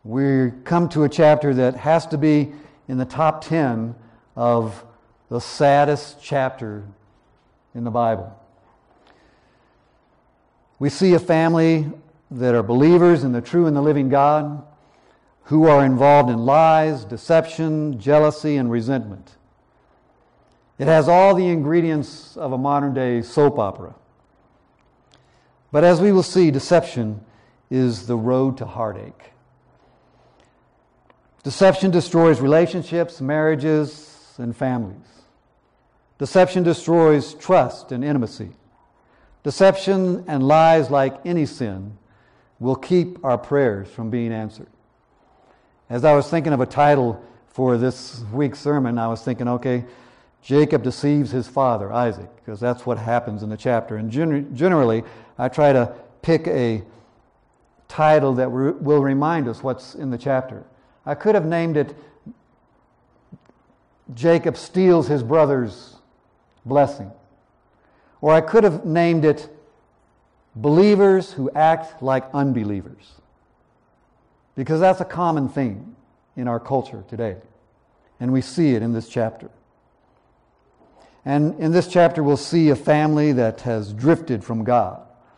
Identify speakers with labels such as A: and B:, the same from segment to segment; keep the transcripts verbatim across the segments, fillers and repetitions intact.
A: we come to a chapter that has to be in the top ten of the saddest chapter in the Bible. We see a family that are believers in the true and the living God who are involved in lies, deception, jealousy, and resentment. It has all the ingredients of a modern-day soap opera. But as we will see, deception is the road to heartache. Deception destroys relationships, marriages, and families. Deception destroys trust and intimacy. Deception and lies, like any sin, will keep our prayers from being answered. As I was thinking of a title for this week's sermon, I was thinking, okay, Jacob deceives his father, Isaac, because that's what happens in the chapter. And gen- generally, I try to pick a title that re- will remind us what's in the chapter. I could have named it Jacob steals his brother's blessing. Or I could have named it Believers who act like unbelievers. Because that's a common theme in our culture today. And we see it in this chapter. And in this chapter we'll see a family that has drifted from God.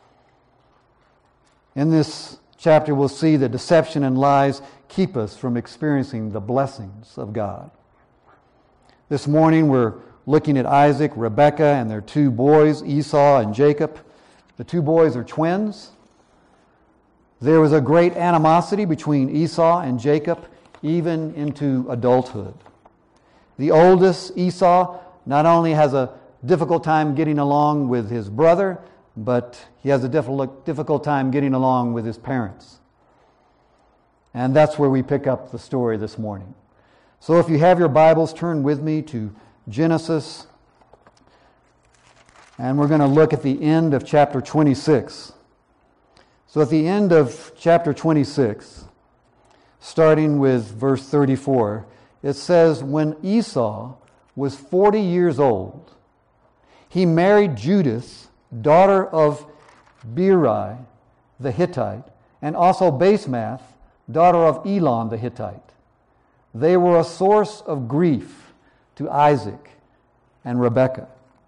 A: In this chapter we'll see that deception and lies keep us from experiencing the blessings of God. This morning we're looking at Isaac, Rebekah, and their two boys, Esau and Jacob. The two boys are twins. There was a great animosity between Esau and Jacob, even into adulthood. The oldest, Esau, not only has a difficult time getting along with his brother, but he has a difficult time getting along with his parents. And that's where we pick up the story this morning. So if you have your Bibles, turn with me to Genesis, and we're going to look at the end of chapter twenty-six. So at the end of chapter twenty-six, starting with verse thirty-four, it says, when Esau was forty years old, he married Judith, daughter of Beeri the Hittite, and also Basemath, daughter of Elon the Hittite. They were a source of grief to Isaac and Rebekah.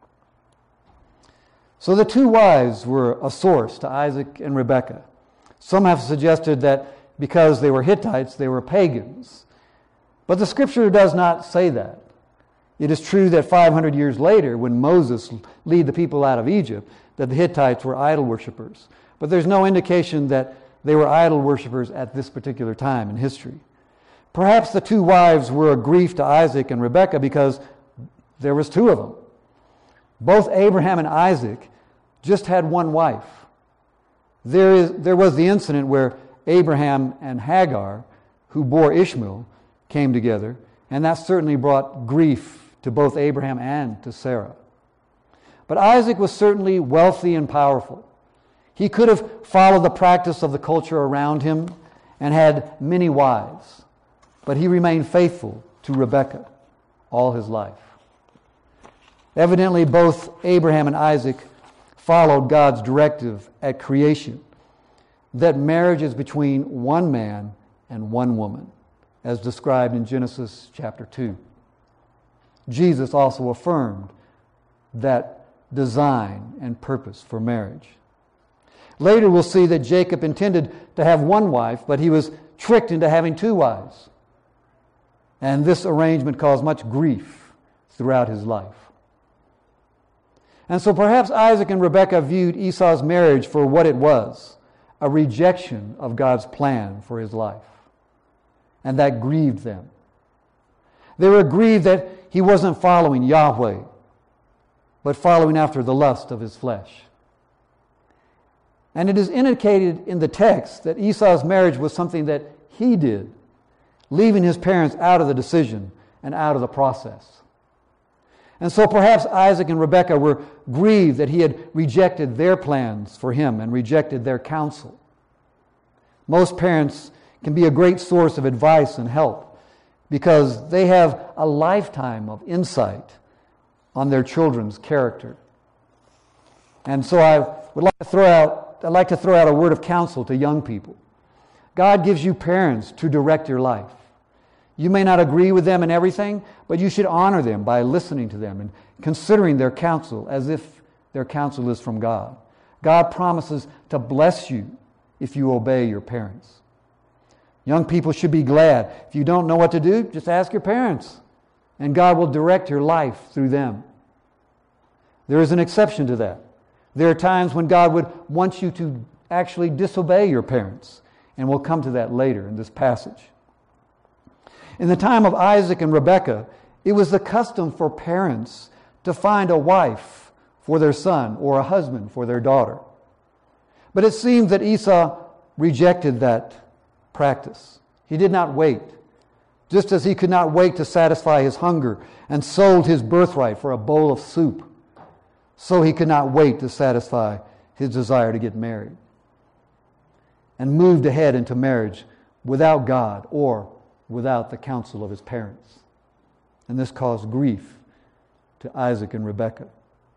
A: So the two wives were a source to Isaac and Rebekah. Some have suggested that because they were Hittites, they were pagans. But the Scripture does not say that. It is true that five hundred years later, when Moses led the people out of Egypt, that the Hittites were idol worshippers. But there's no indication that they were idol worshippers at this particular time in history. Perhaps the two wives were a grief to Isaac and Rebekah because there was two of them. Both Abraham and Isaac just had one wife. There is there was the incident where Abraham and Hagar, who bore Ishmael, came together, and that certainly brought grief to both Abraham and to Sarah. But Isaac was certainly wealthy and powerful. He could have followed the practice of the culture around him and had many wives, but he remained faithful to Rebekah all his life. Evidently, both Abraham and Isaac followed God's directive at creation that marriage is between one man and one woman, as described in Genesis chapter two. Jesus also affirmed that design and purpose for marriage. Later we'll see that Jacob intended to have one wife, but he was tricked into having two wives. And this arrangement caused much grief throughout his life. And so perhaps Isaac and Rebekah viewed Esau's marriage for what it was, a rejection of God's plan for his life. And that grieved them. They were grieved that he wasn't following Yahweh, but following after the lust of his flesh. And it is indicated in the text that Esau's marriage was something that he did, leaving his parents out of the decision and out of the process. And so perhaps Isaac and Rebekah were grieved that he had rejected their plans for him and rejected their counsel. Most parents can be a great source of advice and help because they have a lifetime of insight on their children's character. And so I would like to throw out, I'd like to throw out a word of counsel to young people. God gives you parents to direct your life. You may not agree with them in everything, but you should honor them by listening to them and considering their counsel as if their counsel is from God. God promises to bless you if you obey your parents. Young people should be glad. If you don't know what to do, just ask your parents, and God will direct your life through them. There is an exception to that. There are times when God would want you to actually disobey your parents, and we'll come to that later in this passage. In the time of Isaac and Rebekah, it was the custom for parents to find a wife for their son or a husband for their daughter. But it seems that Esau rejected that practice. He did not wait. Just as he could not wait to satisfy his hunger and sold his birthright for a bowl of soup, so he could not wait to satisfy his desire to get married, and moved ahead into marriage without God or without the counsel of his parents. And this caused grief to Isaac and Rebekah.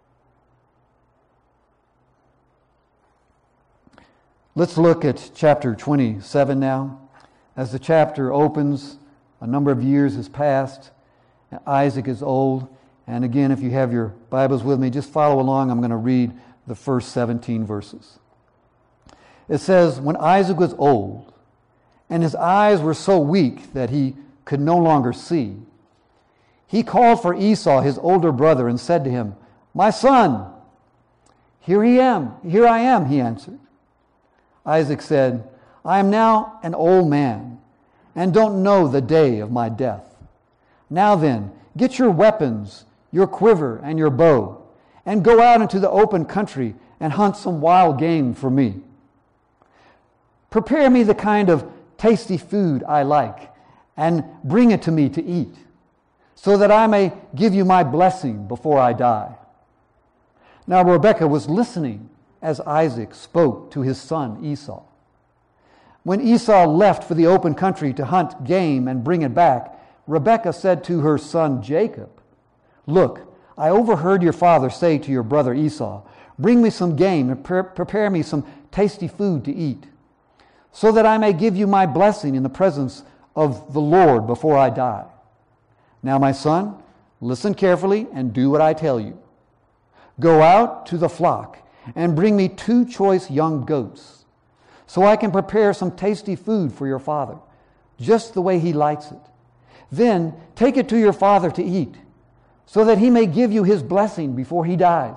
A: Let's look at chapter twenty-seven now. As the chapter opens, a number of years has passed. Isaac is old. And again, if you have your Bibles with me, just follow along. I'm going to read the first seventeen verses. It says, "When Isaac was old, and his eyes were so weak that he could no longer see, he called for Esau, his older brother, and said to him, 'My son.' 'Here I am, here I am,' he answered. Isaac said, 'I am now an old man, and don't know the day of my death. Now then, get your weapons, your quiver, and your bow, and go out into the open country and hunt some wild game for me. Prepare me the kind of tasty food I like, and bring it to me to eat, so that I may give you my blessing before I die.' Now Rebekah was listening as Isaac spoke to his son Esau. When Esau left for the open country to hunt game and bring it back, Rebekah said to her son Jacob, 'Look, I overheard your father say to your brother Esau, bring me some game and pre- prepare me some tasty food to eat, so that I may give you my blessing in the presence of the Lord before I die. Now, my son, listen carefully and do what I tell you. Go out to the flock and bring me two choice young goats, so I can prepare some tasty food for your father, just the way he likes it. Then take it to your father to eat, so that he may give you his blessing before he dies.'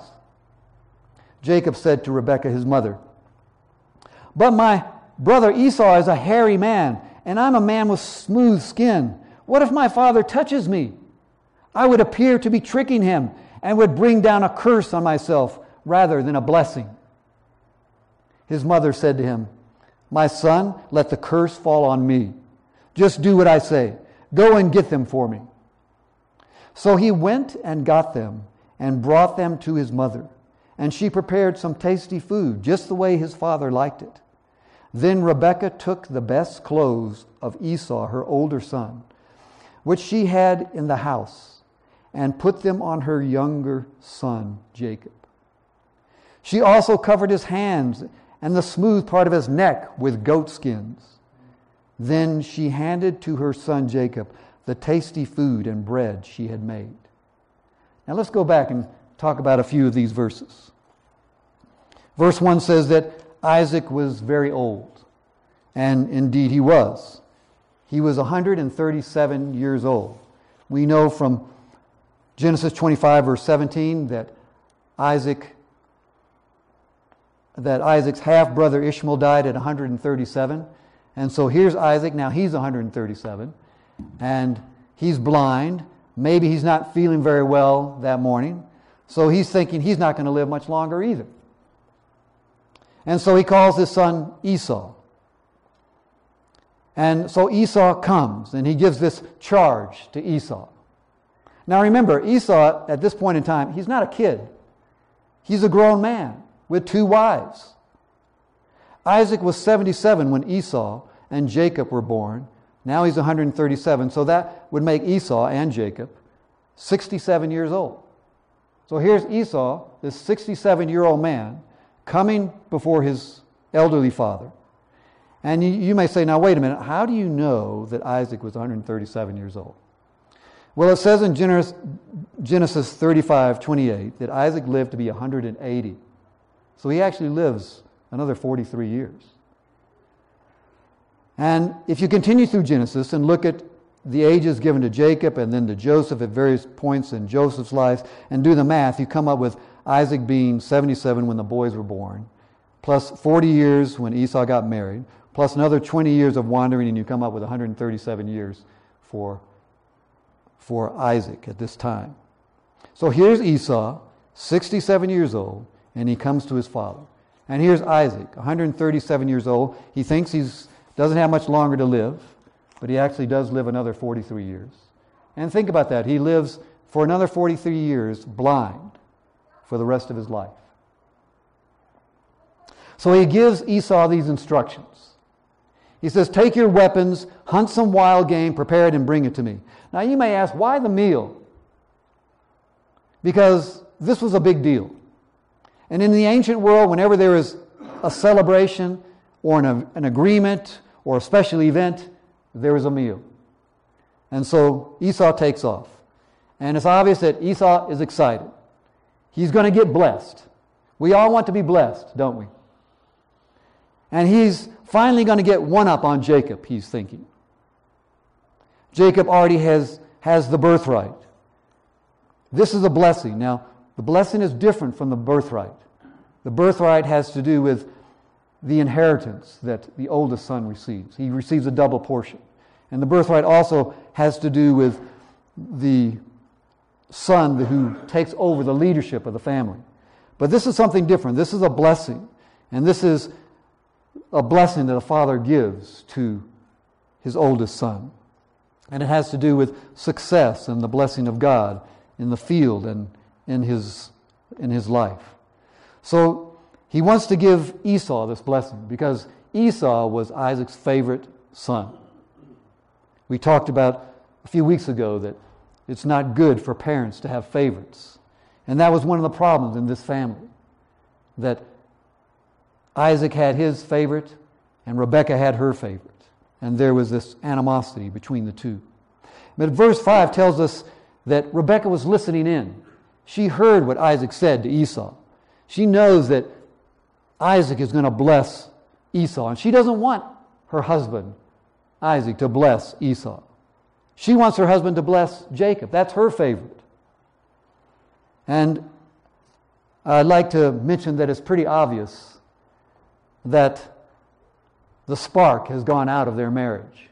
A: Jacob said to Rebekah his mother, 'But my brother Esau is a hairy man, and I'm a man with smooth skin. What if my father touches me? I would appear to be tricking him and would bring down a curse on myself rather than a blessing.' His mother said to him, 'My son, let the curse fall on me. Just do what I say. Go and get them for me.' So he went and got them and brought them to his mother, and she prepared some tasty food, just the way his father liked it. Then Rebekah took the best clothes of Esau, her older son, which she had in the house, and put them on her younger son, Jacob. She also covered his hands and the smooth part of his neck with goat skins. Then she handed to her son Jacob the tasty food and bread she had made." Now let's go back and talk about a few of these verses. Verse one says that Isaac was very old, and indeed he was. He was one hundred thirty-seven years old. We know from Genesis twenty-five, verse seventeen, that Isaac, that Isaac's half-brother Ishmael died at one hundred thirty-seven. And so here's Isaac, now he's one hundred thirty-seven, and he's blind. Maybe he's not feeling very well that morning, so he's thinking he's not going to live much longer either. And so he calls his son Esau. And so Esau comes, and he gives this charge to Esau. Now remember, Esau, at this point in time, he's not a kid. He's a grown man with two wives. Isaac was seventy-seven when Esau and Jacob were born. Now he's one hundred thirty-seven, so that would make Esau and Jacob sixty-seven years old. So here's Esau, this sixty-seven-year-old man, coming before his elderly father. And you, you may say, now wait a minute, how do you know that Isaac was one hundred thirty-seven years old? Well, it says in Genesis thirty-five twenty-eight that Isaac lived to be one hundred eighty. So he actually lives another forty-three years. And if you continue through Genesis and look at the ages given to Jacob and then to Joseph at various points in Joseph's life and do the math, you come up with Isaac being seventy-seven when the boys were born, plus forty years when Esau got married, plus another twenty years of wandering, and you come up with one hundred thirty-seven years for, for Isaac at this time. So here's Esau, sixty-seven years old, and he comes to his father. And here's Isaac, one hundred thirty-seven years old. He thinks he doesn't have much longer to live, but he actually does live another forty-three years. And think about that. He lives for another forty-three years blind for the rest of his life. So he gives Esau these instructions. He says, take your weapons, hunt some wild game, prepare it, and bring it to me. Now you may ask, why the meal? Because this was a big deal. And in the ancient world, whenever there is a celebration or an, an agreement or a special event, there is a meal. And so Esau takes off. And it's obvious that Esau is excited. He's going to get blessed. We all want to be blessed, don't we? And he's finally going to get one up on Jacob, he's thinking. Jacob already has, has the birthright. This is a blessing. Now, the blessing is different from the birthright. The birthright has to do with the inheritance that the oldest son receives. He receives a double portion. And the birthright also has to do with the son who takes over the leadership of the family. But this is something different. This is a blessing. And this is a blessing that a father gives to his oldest son. And it has to do with success and the blessing of God in the field and in his, in his life. So he wants to give Esau this blessing because Esau was Isaac's favorite son. We talked about a few weeks ago that it's not good for parents to have favorites. And that was one of the problems in this family, that Isaac had his favorite and Rebekah had her favorite. And there was this animosity between the two. But verse five tells us that Rebekah was listening in. She heard what Isaac said to Esau. She knows that Isaac is going to bless Esau. And she doesn't want her husband, Isaac, to bless Esau. She wants her husband to bless Jacob. That's her favorite. And I'd like to mention that it's pretty obvious that the spark has gone out of their marriage.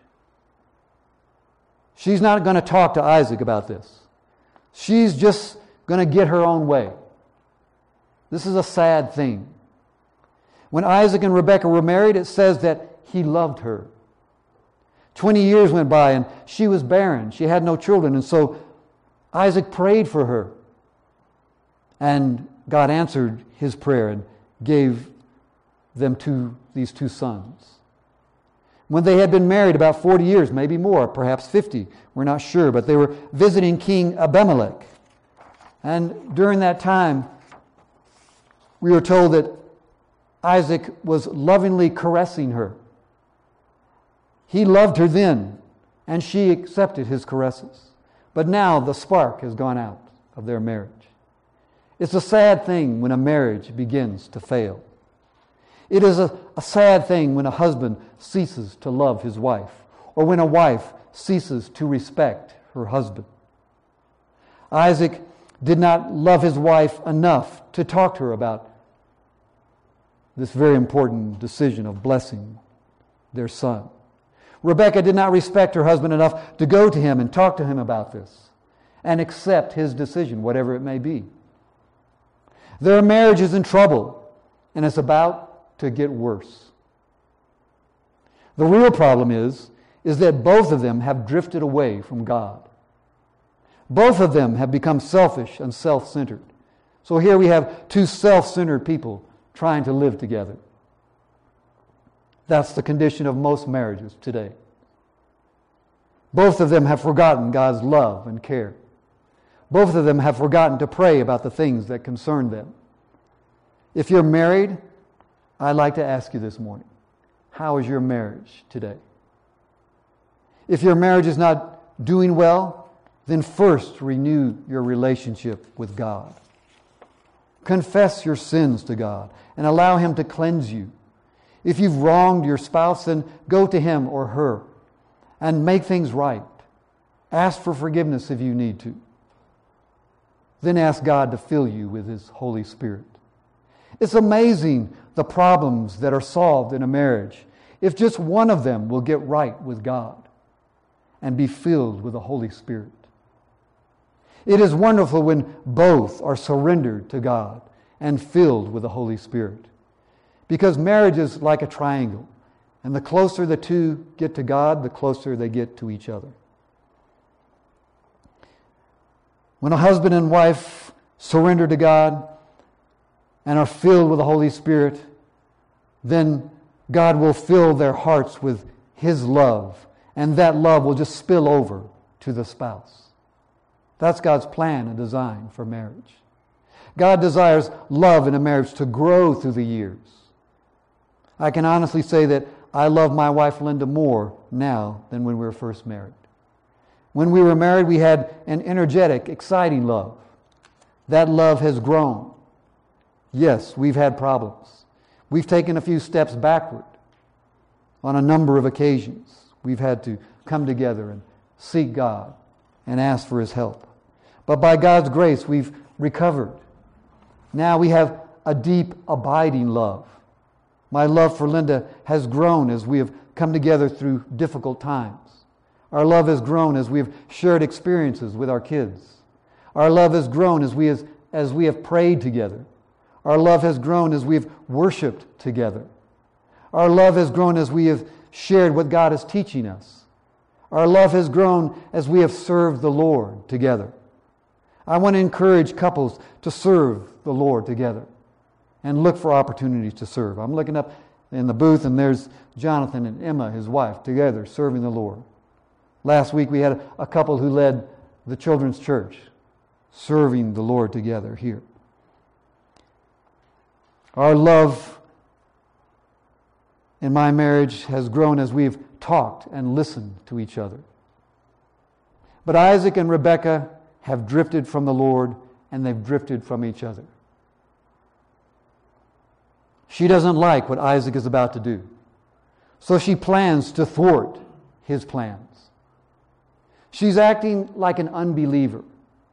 A: She's not going to talk to Isaac about this. She's just going to get her own way. This is a sad thing. When Isaac and Rebekah were married, it says that he loved her. Twenty years went by and she was barren. She had no children. And so Isaac prayed for her. And God answered his prayer and gave them two, these two sons. When they had been married about forty years, maybe more, perhaps fifty, we're not sure, but they were visiting King Abimelech. And during that time, we were told that Isaac was lovingly caressing her. He loved her then, and she accepted his caresses. But now the spark has gone out of their marriage. It's a sad thing when a marriage begins to fail. It is a, a sad thing when a husband ceases to love his wife, or when a wife ceases to respect her husband. Isaac did not love his wife enough to talk to her about this very important decision of blessing their son. Rebekah did not respect her husband enough to go to him and talk to him about this and accept his decision, whatever it may be. Their marriage is in trouble, and it's about to get worse. The real problem is, is that both of them have drifted away from God. Both of them have become selfish and self-centered. So here we have two self-centered people trying to live together. That's the condition of most marriages today. Both of them have forgotten God's love and care. Both of them have forgotten to pray about the things that concern them. If you're married, I'd like to ask you this morning, how is your marriage today? If your marriage is not doing well, then first renew your relationship with God. Confess your sins to God and allow Him to cleanse you. If you've wronged your spouse, then go to him or her and make things right. Ask for forgiveness if you need to. Then ask God to fill you with His Holy Spirit. It's amazing the problems that are solved in a marriage if just one of them will get right with God and be filled with the Holy Spirit. It is wonderful when both are surrendered to God and filled with the Holy Spirit. Because marriage is like a triangle, and the closer the two get to God, the closer they get to each other. When a husband and wife surrender to God and are filled with the Holy Spirit, then God will fill their hearts with His love, and that love will just spill over to the spouse. That's God's plan and design for marriage. God desires love in a marriage to grow through the years. I can honestly say that I love my wife Linda more now than when we were first married. When we were married, we had an energetic, exciting love. That love has grown. Yes, we've had problems. We've taken a few steps backward on a number of occasions. We've had to come together and seek God and ask for His help. But by God's grace, we've recovered. Now we have a deep, abiding love. My love for Linda has grown as we have come together through difficult times. Our love has grown as we have shared experiences with our kids. Our love has grown as we, has, as we have prayed together. Our love has grown as we have worshiped together. Our love has grown as we have shared what God is teaching us. Our love has grown as we have served the Lord together. I want to encourage couples to serve the Lord together and look for opportunities to serve. I'm looking up in the booth, and there's Jonathan and Emma, his wife, together serving the Lord. Last week we had a couple who led the children's church, serving the Lord together here. Our love in my marriage has grown as we've talked and listened to each other. But Isaac and Rebekah have drifted from the Lord, and they've drifted from each other. She doesn't like what Isaac is about to do, so she plans to thwart his plans. She's acting like an unbeliever.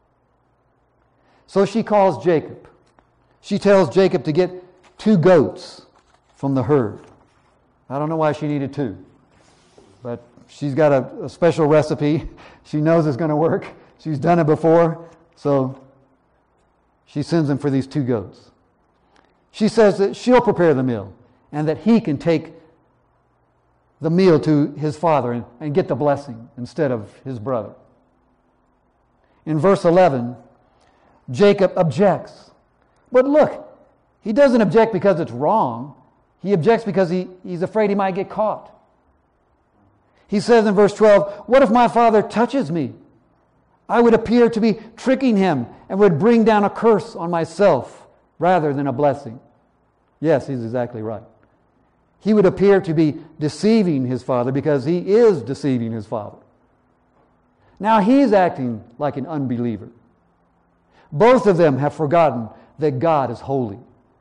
A: So she calls Jacob. She tells Jacob to get two goats from the herd. I don't know why she needed two, but she's got a, a special recipe. She knows it's going to work. She's done it before, so she sends him for these two goats. She says that she'll prepare the meal and that he can take the meal to his father and, and get the blessing instead of his brother. In verse eleven, Jacob objects. But look, he doesn't object because it's wrong. He objects because he, he's afraid he might get caught. He says in verse twelve, "What if my father touches me? I would appear to be tricking him and would bring down a curse on myself rather than a blessing." Yes, he's exactly right. He would appear to be deceiving his father because he is deceiving his father. Now he's acting like an unbeliever. Both of them have forgotten that God is holy.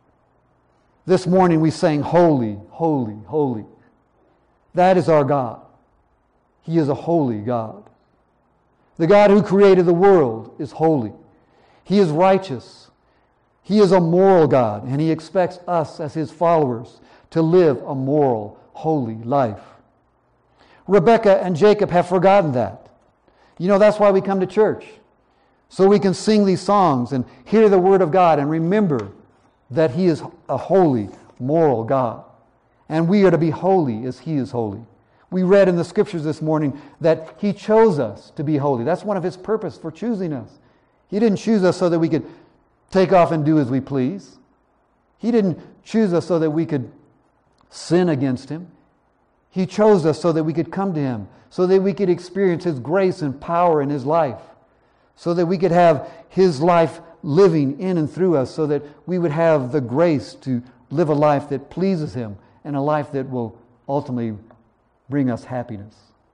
A: This morning we sang, "Holy, holy, holy." That is our God. He is a holy God. The God who created the world is holy. He is righteous. He is a moral God, and He expects us as His followers to live a moral, holy life. Rebekah and Jacob have forgotten that. You know, that's why we come to church. So we can sing these songs and hear the Word of God and remember that He is a holy, moral God. And we are to be holy as He is holy. We read in the Scriptures this morning that He chose us to be holy. That's one of His purpose for choosing us. He didn't choose us so that we could take off and do as we please. He didn't choose us so that we could sin against Him. He chose us so that we could come to Him, so that we could experience His grace and power in His life, so that we could have His life living in and through us, so that we would have the grace to live a life that pleases Him and a life that will ultimately bring us happiness.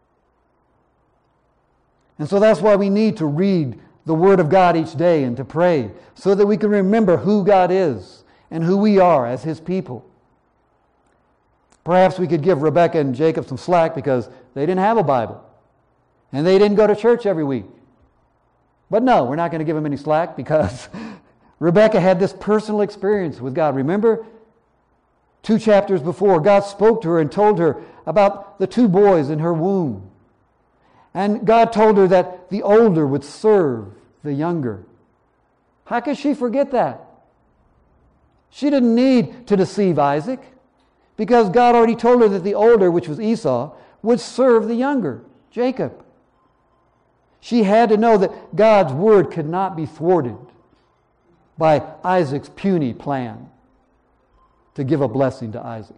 A: And so that's why we need to read the Word of God each day and to pray, so that we can remember who God is and who we are as His people. Perhaps we could give Rebekah and Jacob some slack because they didn't have a Bible and they didn't go to church every week. But no, we're not going to give them any slack because Rebekah had this personal experience with God. Remember, two chapters before, God spoke to her and told her about the two boys in her womb. And God told her that the older would serve the younger. How could she forget that? She didn't need to deceive Isaac because God already told her that the older, which was Esau, would serve the younger, Jacob. She had to know that God's word could not be thwarted by Isaac's puny plan to give a blessing to Isaac.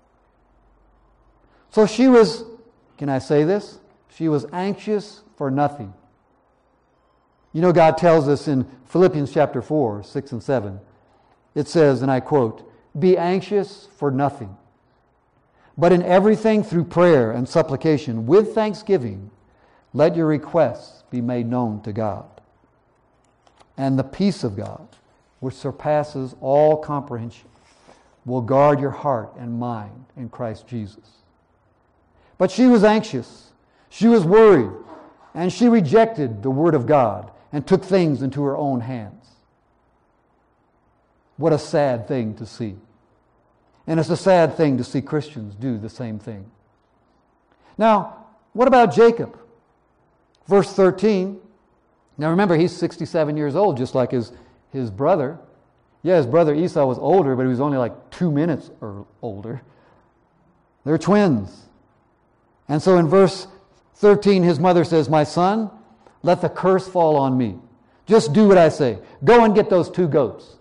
A: So she was, can I say this? She was anxious for nothing. You know, God tells us in Philippians chapter four, six and seven, it says, and I quote, "Be anxious for nothing, but in everything through prayer and supplication with thanksgiving, let your requests be made known to God. And the peace of God, which surpasses all comprehension, will guard your heart and mind in Christ Jesus." But she was anxious. She was worried. And she rejected the Word of God and took things into her own hands. What a sad thing to see. And it's a sad thing to see Christians do the same thing. Now, what about Jacob? Verse thirteen. Now remember, he's sixty-seven years old, just like his, his brother. Yeah, his brother Esau was older, but he was only like two minutes or older. They're twins. And so in verse thirteen, his mother says, "My son, let the curse fall on me. Just do what I say. Go and get those two goats."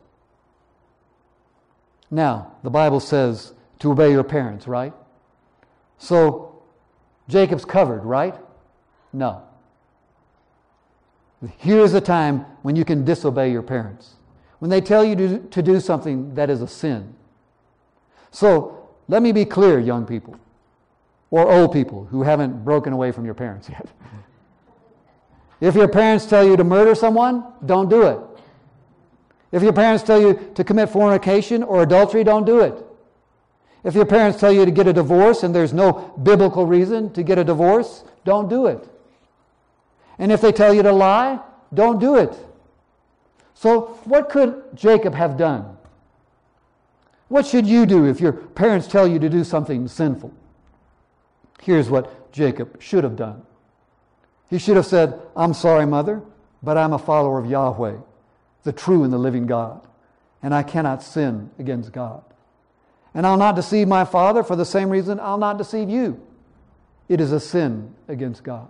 A: Now, the Bible says to obey your parents, right? So, Jacob's covered, right? No. Here's a time when you can disobey your parents. When they tell you to, to do something that is a sin. So, let me be clear, young people, or old people who haven't broken away from your parents yet. If your parents tell you to murder someone, don't do it. If your parents tell you to commit fornication or adultery, don't do it. If your parents tell you to get a divorce and there's no biblical reason to get a divorce, don't do it. And if they tell you to lie, don't do it. So what could Jacob have done? What should you do if your parents tell you to do something sinful? Here's what Jacob should have done. He should have said, "I'm sorry, mother, but I'm a follower of Yahweh, the true and the living God, and I cannot sin against God. And I'll not deceive my father for the same reason I'll not deceive you. It is a sin against God."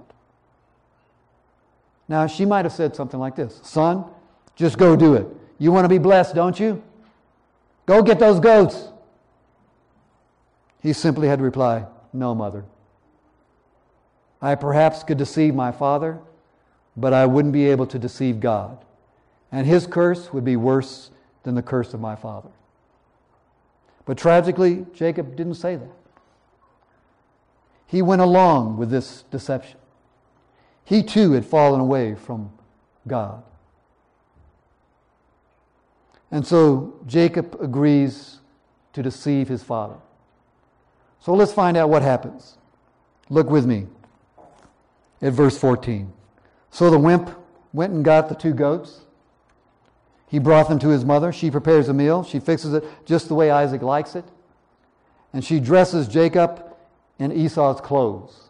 A: Now, she might have said something like this: "Son, just go do it. You want to be blessed, don't you? Go get those goats." He simply had to reply, "No, mother. I perhaps could deceive my father, but I wouldn't be able to deceive God. And His curse would be worse than the curse of my father." But tragically, Jacob didn't say that. He went along with this deception. He too had fallen away from God. And so Jacob agrees to deceive his father. So let's find out what happens. Look with me at verse fourteen. So the wimp went and got the two goats. He brought them to his mother. She prepares a meal. She fixes it just the way Isaac likes it. And she dresses Jacob in Esau's clothes.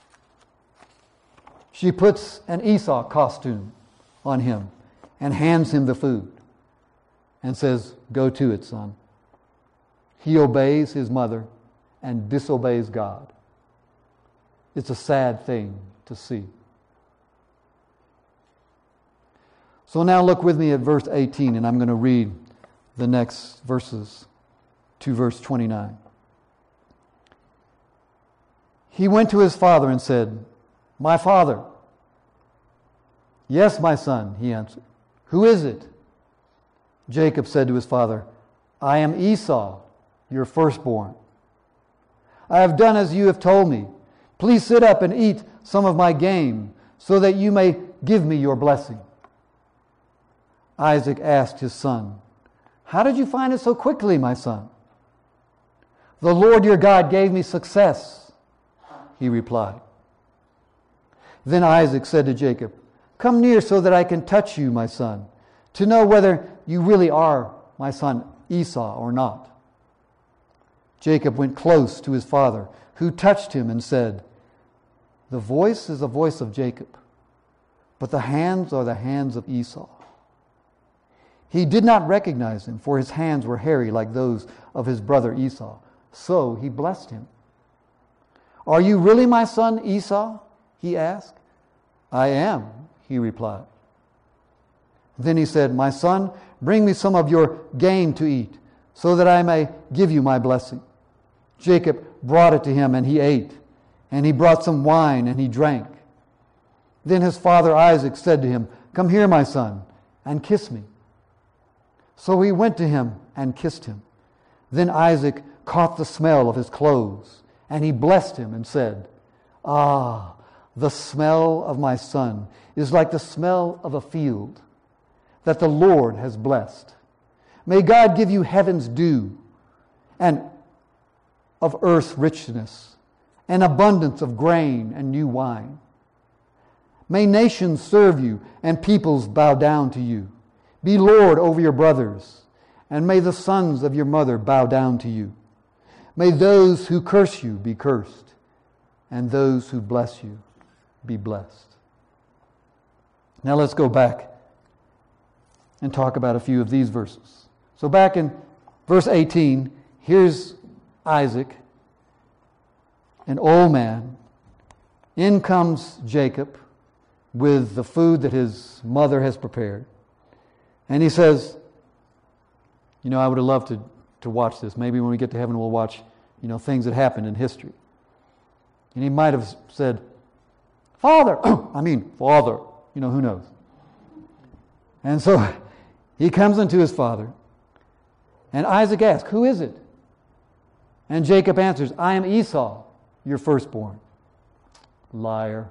A: She puts an Esau costume on him and hands him the food and says, "Go to it, son." He obeys his mother and disobeys God. It's a sad thing to see. So now look with me at verse eighteen, and I'm going to read the next verses to verse twenty-nine. He went to his father and said, "My father." "Yes, my son," he answered. "Who is it?" Jacob said to his father, "I am Esau, your firstborn. I have done as you have told me. Please sit up and eat some of my game, so that you may give me your blessing." Isaac asked his son, "How did you find it so quickly, my son?" "The Lord your God gave me success," he replied. Then Isaac said to Jacob, "Come near so that I can touch you, my son, to know whether you really are my son Esau or not." Jacob went close to his father, who touched him and said, "The voice is the voice of Jacob, but the hands are the hands of Esau." He did not recognize him, for his hands were hairy like those of his brother Esau. So he blessed him. "Are you really my son Esau?" he asked. "I am," he replied. Then he said, "My son, bring me some of your game to eat, so that I may give you my blessing." Jacob brought it to him, and he ate. And he brought some wine, and he drank. Then his father Isaac said to him, "Come here, my son, and kiss me." So he went to him and kissed him. Then Isaac caught the smell of his clothes, and he blessed him and said, "Ah, the smell of my son is like the smell of a field that the Lord has blessed. May God give you heaven's dew, and of earth's richness, an abundance of grain and new wine. May nations serve you, and peoples bow down to you. Be Lord over your brothers, and may the sons of your mother bow down to you. May those who curse you be cursed, and those who bless you be blessed." Now let's go back and talk about a few of these verses. So back in verse eighteen, here's Isaac, an old man. In comes Jacob with the food that his mother has prepared. And he says, you know, I would have loved to, to watch this. Maybe when we get to heaven we'll watch, you know, things that happened in history. And he might have said, "Father," I mean, Father, you know, who knows. And so he comes unto his father, and Isaac asks, "Who is it?" And Jacob answers, "I am Esau, your firstborn." Liar.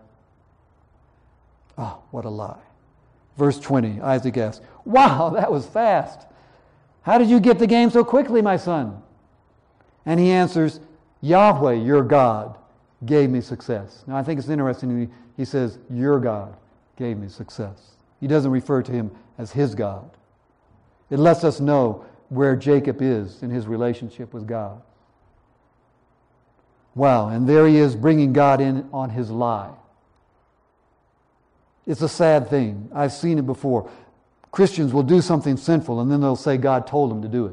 A: Oh, what a lie. Verse twenty, Isaac asks, "Wow, that was fast. How did you get the game so quickly, my son?" And he answers, "Yahweh, your God, gave me success." Now I think it's interesting, he, he says, "Your God gave me success." He doesn't refer to him as his God. It lets us know where Jacob is in his relationship with God. Wow, and there he is bringing God in on his lie. It's a sad thing. I've seen it before. Christians will do something sinful and then they'll say God told them to do it.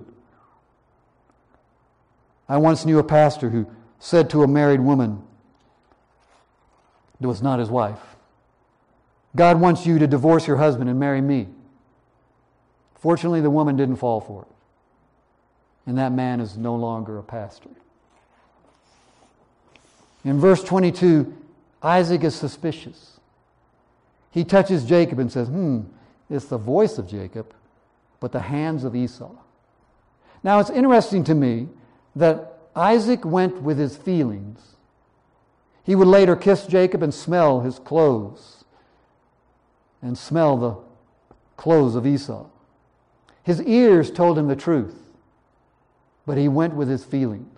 A: I once knew a pastor who said to a married woman that was not his wife, "God wants you to divorce your husband and marry me." Fortunately, the woman didn't fall for it. And that man is no longer a pastor. In verse twenty-two, Isaac is suspicious. He touches Jacob and says, hmm, it's the voice of Jacob, but the hands of Esau. Now it's interesting to me that Isaac went with his feelings. He would later kiss Jacob and smell his clothes and smell the clothes of Esau. His ears told him the truth, but he went with his feelings.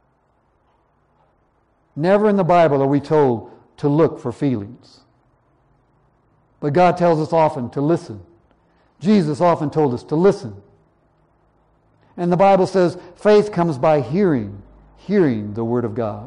A: Never in the Bible are we told to look for feelings. But God tells us often to listen. Jesus often told us to listen. And the Bible says faith comes by hearing, hearing the Word of God.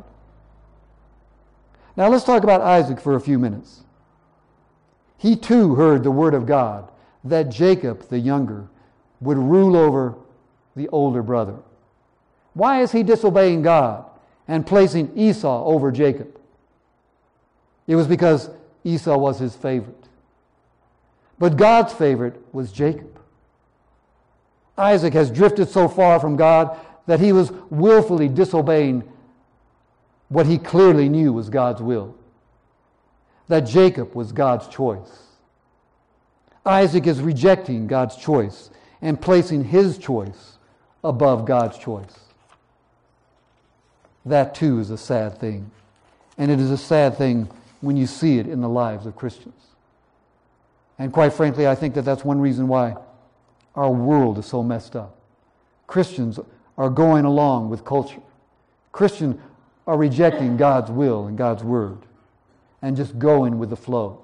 A: Now let's talk about Isaac for a few minutes. He too heard the Word of God, that Jacob, the younger, would rule over the older brother. Why is he disobeying God and placing Esau over Jacob? It was because Esau was his favorite. But God's favorite was Jacob. Isaac has drifted so far from God that he was willfully disobeying what he clearly knew was God's will. That Jacob was God's choice. Isaac is rejecting God's choice and placing his choice above God's choice. that too is a sad thing. And it is a sad thing when you see it in the lives of Christians. And quite frankly, I think that that's one reason why our world is so messed up. Christians are going along with culture. Christians are rejecting God's will and God's word and just going with the flow.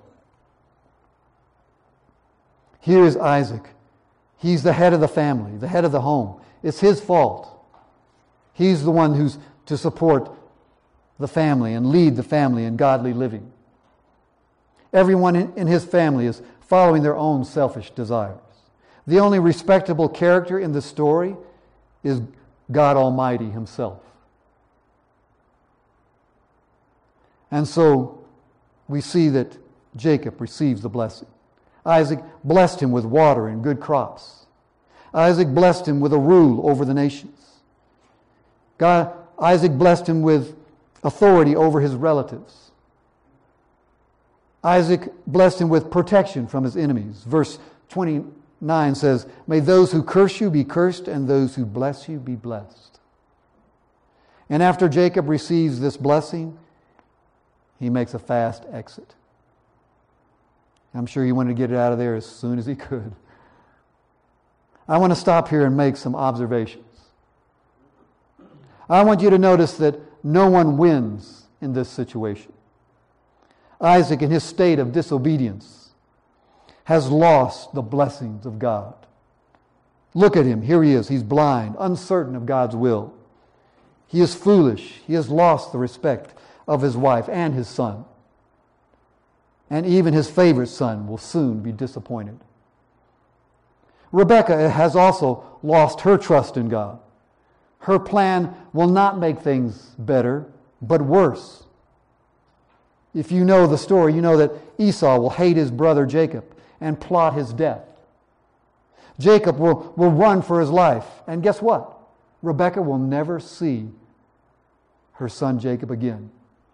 A: Here is Isaac. He's the head of the family, the head of the home. It's his fault. He's the one who's to support the family and lead the family in godly living. Everyone in, in his family is following their own selfish desires. The only respectable character in the story is God Almighty himself. And so we see that Jacob receives the blessing. Isaac blessed him with water and good crops. Isaac blessed him with a rule over the nations. God, Isaac blessed him with authority over his relatives. Isaac blessed him with protection from his enemies. Verse twenty-nine says, "May those who curse you be cursed, and those who bless you be blessed." And after Jacob receives this blessing, he makes a fast exit. I'm sure he wanted to get it out of there as soon as he could. I want to stop here and make some observations. I want you to notice that no one wins in this situation. Isaac, in his state of disobedience, has lost the blessings of God. Look at him. Here he is. He's blind, uncertain of God's will. He is foolish. He has lost the respect of his wife and his son. And even his favorite son will soon be disappointed. Rebekah has also lost her trust in God. Her plan will not make things better, but worse. If you know the story, you know that Esau will hate his brother Jacob and plot his death. Jacob will, will run for his life. And guess what? Rebekah will never see her son Jacob again.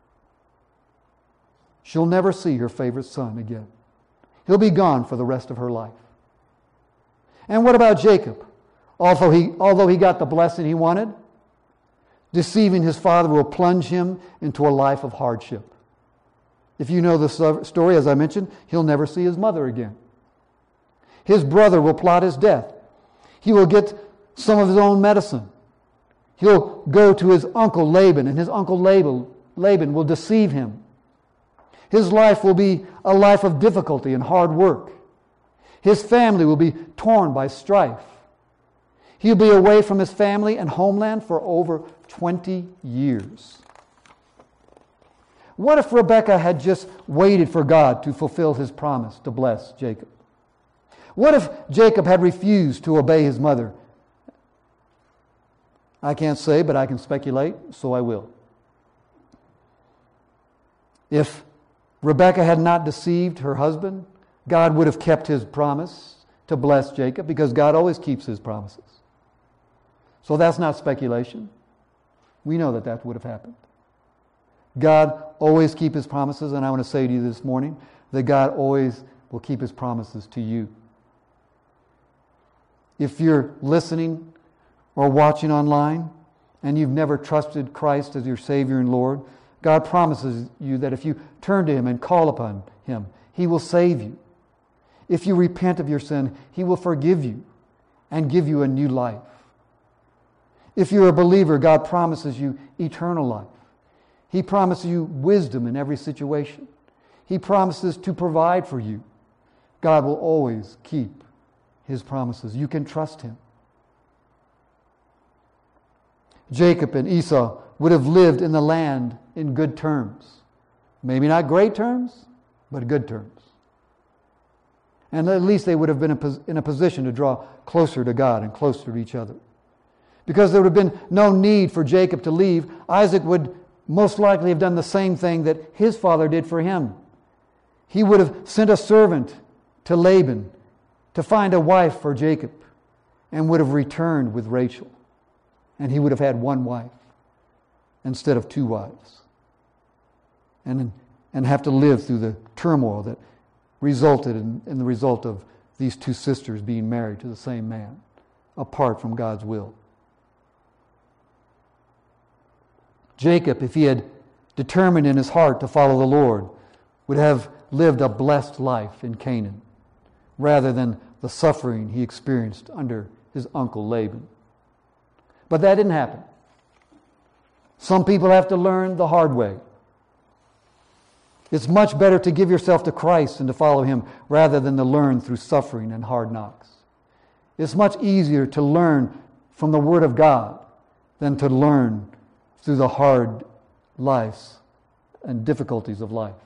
A: She'll never see her favorite son again. He'll be gone for the rest of her life. And what about Jacob? Although he, although he got the blessing he wanted, deceiving his father will plunge him into a life of hardship. If you know the story, as I mentioned, he'll never see his mother again. His brother will plot his death. He will get some of his own medicine. He'll go to his uncle Laban, and his uncle Laban, Laban will deceive him. His life will be a life of difficulty and hard work. His family will be torn by strife. He'll be away from his family and homeland for over twenty years. What if Rebekah had just waited for God to fulfill his promise to bless Jacob? What if Jacob had refused to obey his mother? I can't say, but I can speculate, so I will. If Rebekah had not deceived her husband, God would have kept his promise to bless Jacob, because God always keeps his promises. So that's not speculation. We know that that would have happened. God always keeps his promises, and I want to say to you this morning that God always will keep his promises to you. If you're listening or watching online and you've never trusted Christ as your Savior and Lord, God promises you that if you turn to him and call upon him, he will save you. If you repent of your sin, he will forgive you and give you a new life. If you're a believer, God promises you eternal life. He promises you wisdom in every situation. He promises to provide for you. God will always keep his promises. You can trust him. Jacob and Esau would have lived in the land in good terms. Maybe not great terms, but good terms. And at least they would have been in a position to draw closer to God and closer to each other. Because there would have been no need for Jacob to leave, Isaac would most likely have done the same thing that his father did for him. He would have sent a servant to Laban to find a wife for Jacob, and would have returned with Rachel. And he would have had one wife instead of two wives. And, and have to live through the turmoil that resulted in, in the result of these two sisters being married to the same man, apart from God's will. Jacob, if he had determined in his heart to follow the Lord, would have lived a blessed life in Canaan, rather than the suffering he experienced under his uncle Laban. But that didn't happen. Some people have to learn the hard way. It's much better to give yourself to Christ and to follow Him rather than to learn through suffering and hard knocks. It's much easier to learn from the Word of God than to learn through the hard lives and difficulties of life.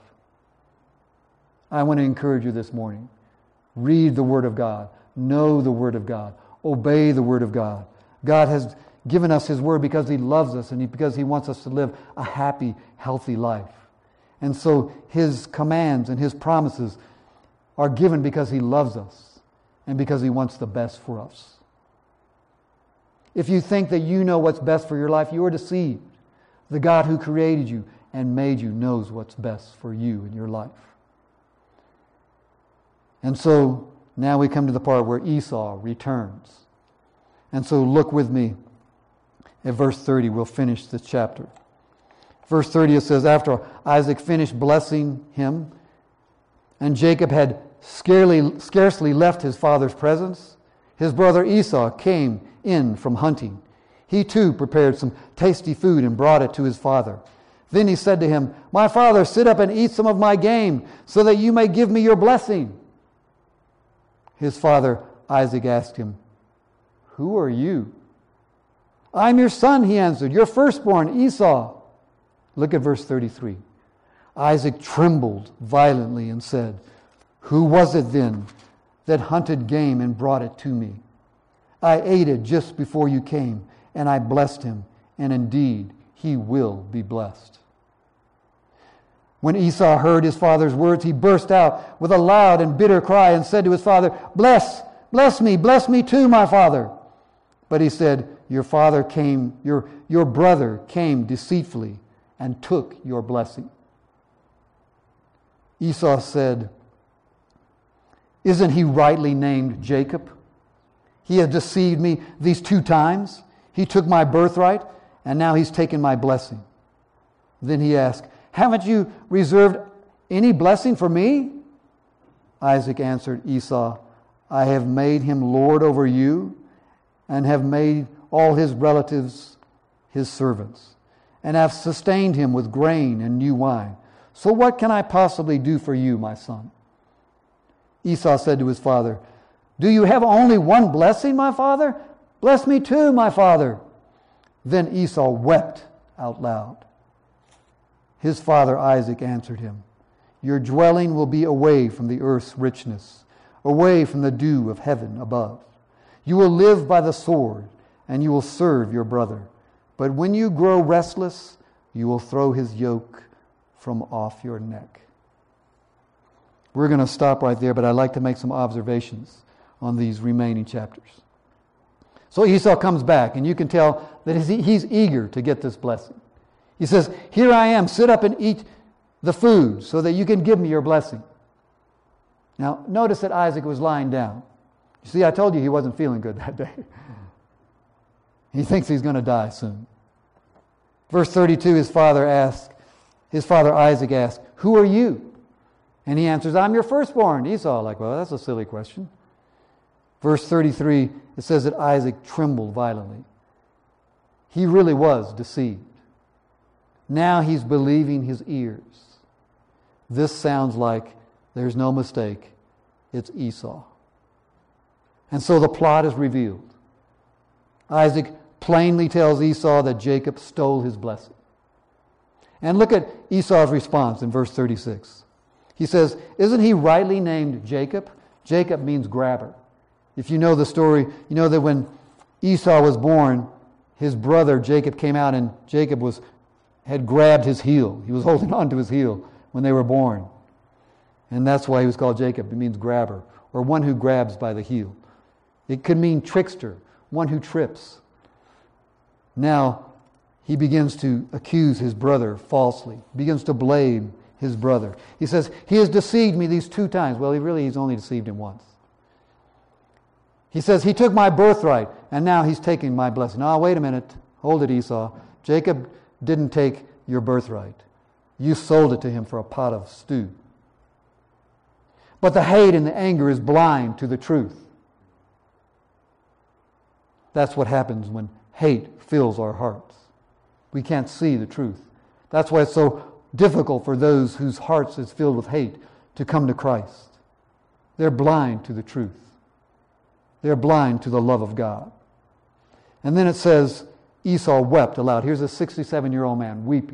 A: I want to encourage you this morning. Read the Word of God. Know the Word of God. Obey the Word of God. God has given us His Word because He loves us and because He wants us to live a happy, healthy life. And so His commands and His promises are given because He loves us and because He wants the best for us. If you think that you know what's best for your life, you are deceived. The God who created you and made you knows what's best for you in your life. And so now we come to the part where Esau returns. And so look with me at verse thirty. We'll finish this chapter. Verse thirty, it says, after Isaac finished blessing him, and Jacob had scarcely, scarcely left his father's presence, his brother Esau came in from hunting. He too prepared some tasty food and brought it to his father. Then he said to him, my father, sit up and eat some of my game, so that you may give me your blessing. His father Isaac asked him, who are you? I'm your son, he answered, your firstborn Esau. Look at verse thirty-three. Isaac trembled violently and said, who was it then that hunted game and brought it to me? I ate it just before you came, and I blessed him, and indeed he will be blessed. When Esau heard his father's words, he burst out with a loud and bitter cry and said to his father, Bless, bless me, bless me too, my father. But he said, Your father came, your, your brother came deceitfully and took your blessing. Esau said, Isn't he rightly named Jacob? He has deceived me these two times. He took my birthright, and now he's taken my blessing. Then he asked, Haven't you reserved any blessing for me? Isaac answered Esau, I have made him lord over you, and have made all his relatives his servants, and have sustained him with grain and new wine. So what can I possibly do for you, my son? Esau said to his father, Do you have only one blessing, my father? Bless me too, my father. Then Esau wept out loud. His father Isaac answered him, Your dwelling will be away from the earth's richness, away from the dew of heaven above. You will live by the sword, and you will serve your brother. But when you grow restless, you will throw his yoke from off your neck. We're going to stop right there, but I'd like to make some observations on these remaining chapters. So Esau comes back, and you can tell that he's eager to get this blessing. He says, Here I am, sit up and eat the food so that you can give me your blessing. Now, notice that Isaac was lying down. You see, I told you he wasn't feeling good that day. He thinks he's going to die soon. Verse thirty-two, his father asked, his father Isaac asked, Who are you? And he answers, I'm your firstborn. Esau, like, well, that's a silly question. Verse thirty-three, it says that Isaac trembled violently. He really was deceived. Now he's believing his ears. This sounds like there's no mistake. It's Esau. And so the plot is revealed. Isaac plainly tells Esau that Jacob stole his blessing. And look at Esau's response in verse thirty-six. He says, Isn't he rightly named Jacob? Jacob means grabber. If you know the story, you know that when Esau was born, his brother Jacob came out and Jacob was had grabbed his heel. He was holding on to his heel when they were born. And that's why he was called Jacob. It means grabber, or one who grabs by the heel. It could mean trickster, one who trips. Now, he begins to accuse his brother falsely, begins to blame his brother. He says, he has deceived me these two times. Well, he really, he's only deceived him once. He says, he took my birthright, and now he's taking my blessing. Now, wait a minute. Hold it, Esau. Jacob didn't take your birthright. You sold it to him for a pot of stew. But the hate and the anger is blind to the truth. That's what happens when hate fills our hearts. We can't see the truth. That's why it's so difficult for those whose hearts is filled with hate to come to Christ. They're blind to the truth. They're blind to the love of God. And then it says, Esau wept aloud. Here's a sixty-seven-year-old man weeping.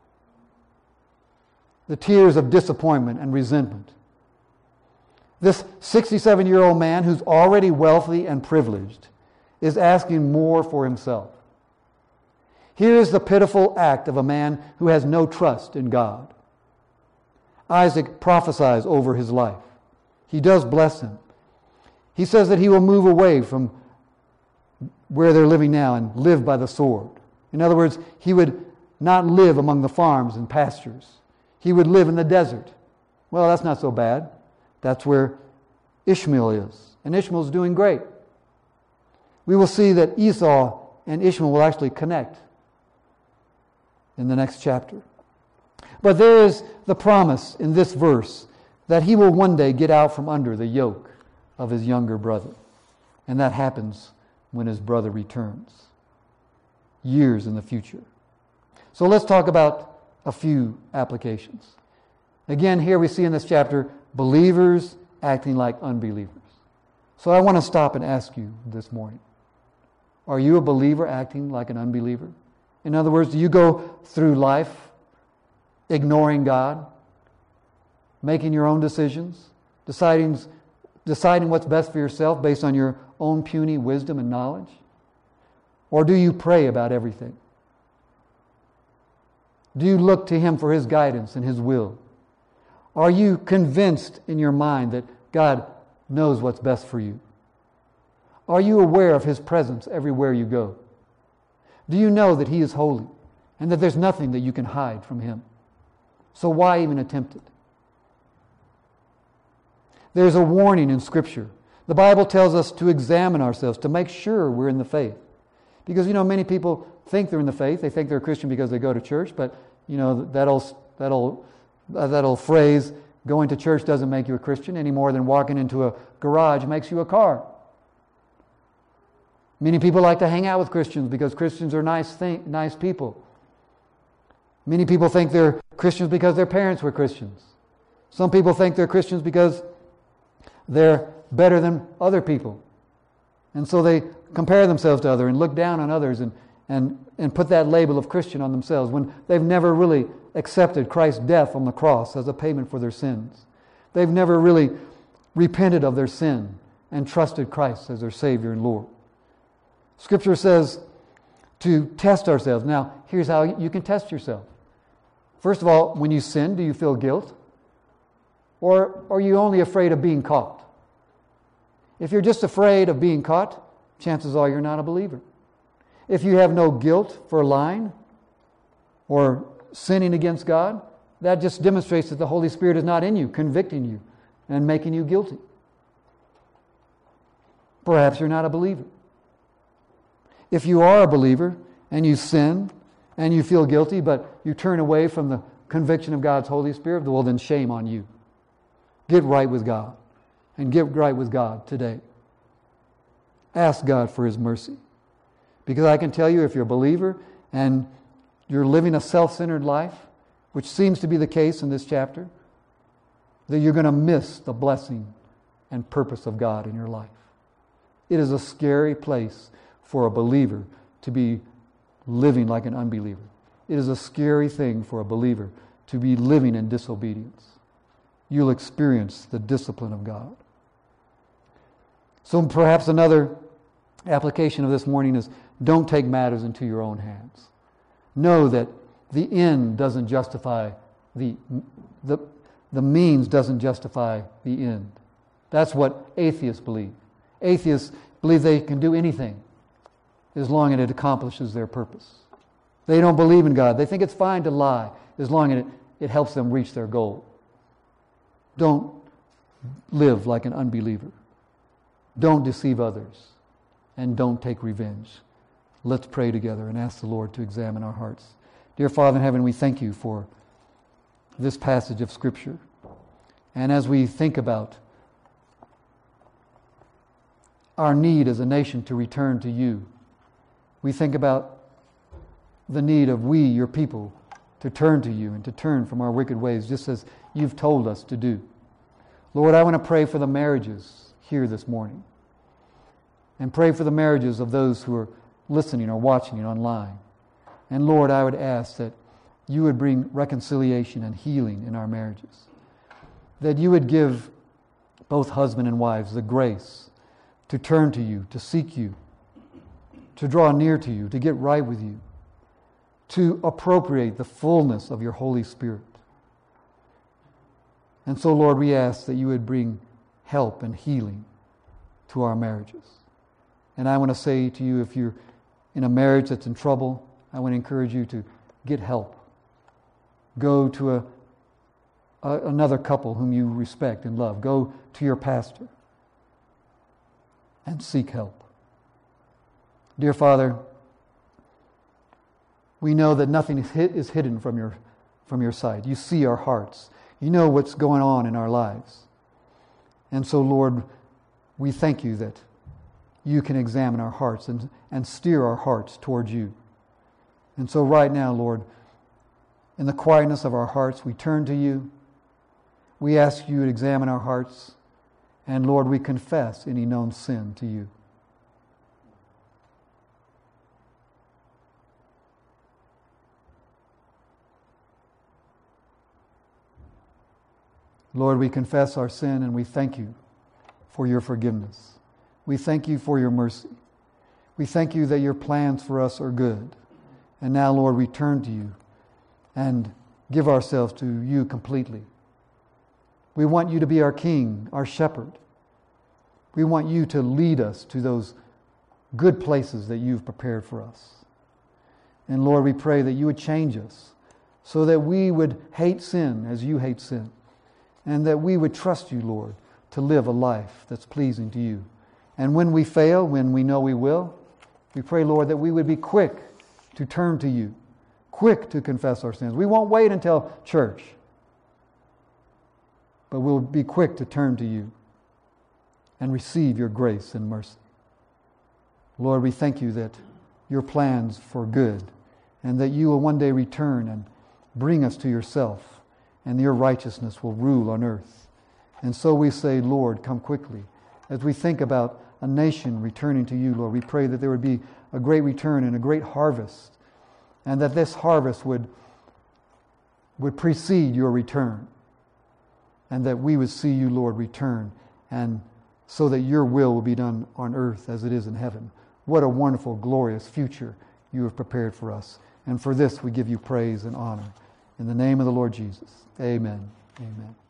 A: The tears of disappointment and resentment. This sixty-seven-year-old man who's already wealthy and privileged is asking more for himself. Here is the pitiful act of a man who has no trust in God. Isaac prophesies over his life. He does bless him. He says that he will move away from where they're living now and live by the sword. In other words, he would not live among the farms and pastures. He would live in the desert. Well, that's not so bad. That's where Ishmael is. And Ishmael's doing great. We will see that Esau and Ishmael will actually connect in the next chapter. But there is the promise in this verse that he will one day get out from under the yoke of his younger brother. And that happens when his brother returns, years in the future. So let's talk about a few applications. Again, here we see in this chapter believers acting like unbelievers. So I want to stop and ask you this morning, are you a believer acting like an unbeliever? In other words, do you go through life ignoring God, making your own decisions, deciding, deciding what's best for yourself based on your own puny wisdom and knowledge? Or do you pray about everything? Do you look to Him for His guidance and His will? Are you convinced in your mind that God knows what's best for you? Are you aware of His presence everywhere you go? Do you know that He is holy and that there's nothing that you can hide from Him? So why even attempt it? There's a warning in Scripture. The Bible tells us to examine ourselves, to make sure we're in the faith. Because, you know, many people think they're in the faith. They think they're a Christian because they go to church. But, you know, that old, that old, uh, that old phrase, going to church doesn't make you a Christian any more than walking into a garage makes you a car. Many people like to hang out with Christians because Christians are nice, thing, nice people. Many people think they're Christians because their parents were Christians. Some people think they're Christians because they're better than other people. And so they compare themselves to others and look down on others and, and, and put that label of Christian on themselves when they've never really accepted Christ's death on the cross as a payment for their sins. They've never really repented of their sin and trusted Christ as their Savior and Lord. Scripture says to test ourselves. Now, here's how you can test yourself. First of all, when you sin, do you feel guilt? Or are you only afraid of being caught? If you're just afraid of being caught, chances are you're not a believer. If you have no guilt for lying or sinning against God, that just demonstrates that the Holy Spirit is not in you, convicting you and making you guilty. Perhaps you're not a believer. If you are a believer and you sin and you feel guilty, but you turn away from the conviction of God's Holy Spirit, well, then shame on you. Get right with God and get right with God today. Ask God for His mercy. Because I can tell you, if you're a believer and you're living a self-centered life, which seems to be the case in this chapter, that you're going to miss the blessing and purpose of God in your life. It is a scary place for a believer to be living like an unbeliever. It is a scary thing for a believer to be living in disobedience. You'll experience the discipline of God. So perhaps another application of this morning is don't take matters into your own hands. Know that the end doesn't justify the, the, the means doesn't justify the end. That's what atheists believe. Atheists believe they can do anything as long as it accomplishes their purpose. They don't believe in God. They think it's fine to lie as long as it, it helps them reach their goal. Don't live like an unbeliever. Don't deceive others. And don't take revenge. Let's pray together and ask the Lord to examine our hearts. Dear Father in heaven, we thank you for this passage of Scripture. And as we think about our need as a nation to return to you, we think about the need of we, your people, to turn to you and to turn from our wicked ways, just as you've told us to do. Lord, I want to pray for the marriages here this morning, and pray for the marriages of those who are listening or watching it online. And Lord, I would ask that you would bring reconciliation and healing in our marriages, that you would give both husband and wives the grace to turn to you, to seek you, to draw near to you, to get right with you, to appropriate the fullness of your Holy Spirit. And so, Lord, we ask that you would bring help and healing to our marriages. And I want to say to you, if you're in a marriage that's in trouble, I want to encourage you to get help. Go to a, a another couple whom you respect and love. Go to your pastor and seek help. Dear Father, we know that nothing is, hid, is hidden from your, from your sight. You see our hearts. You know what's going on in our lives. And so, Lord, we thank you that you can examine our hearts and, and steer our hearts towards you. And so right now, Lord, in the quietness of our hearts, we turn to you. We ask you to examine our hearts. And Lord, we confess any known sin to you. Lord, we confess our sin and we thank you for your forgiveness. We thank you for your mercy. We thank you that your plans for us are good. And now, Lord, we turn to you and give ourselves to you completely. We want you to be our King, our shepherd. We want you to lead us to those good places that you've prepared for us. And Lord, we pray that you would change us so that we would hate sin as you hate sin. And that we would trust you, Lord, to live a life that's pleasing to you. And when we fail, when we know we will, we pray, Lord, that we would be quick to turn to you, quick to confess our sins. We won't wait until church, but we'll be quick to turn to you and receive your grace and mercy. Lord, we thank you that your plans for good and that you will one day return and bring us to yourself. And your righteousness will rule on earth. And so we say, Lord, come quickly. As we think about a nation returning to you, Lord, we pray that there would be a great return and a great harvest. And that this harvest would, would precede your return. And that we would see you, Lord, return. And so that your will will be done on earth as it is in heaven. What a wonderful, glorious future you have prepared for us. And for this we give you praise and honor. In the name of the Lord Jesus. Amen. Amen.